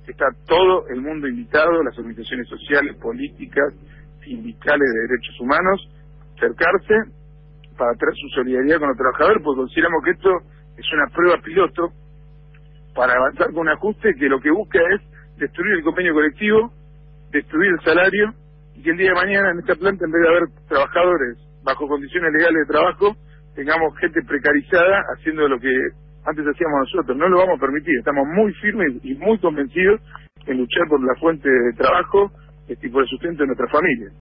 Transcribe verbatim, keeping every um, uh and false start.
está todo el mundo invitado, las organizaciones sociales, políticas, sindicales de derechos humanos, acercarse para traer su solidaridad con los trabajadores, porque consideramos que esto es una prueba piloto para avanzar con un ajuste que lo que busca es destruir el convenio colectivo, destruir el salario, y que el día de mañana en esta planta, en vez de haber trabajadores bajo condiciones legales de trabajo, tengamos gente precarizada haciendo lo que antes hacíamos nosotros. No lo vamos a permitir, estamos muy firmes y muy convencidos en luchar por la fuente de trabajo y por el sustento de nuestra familia.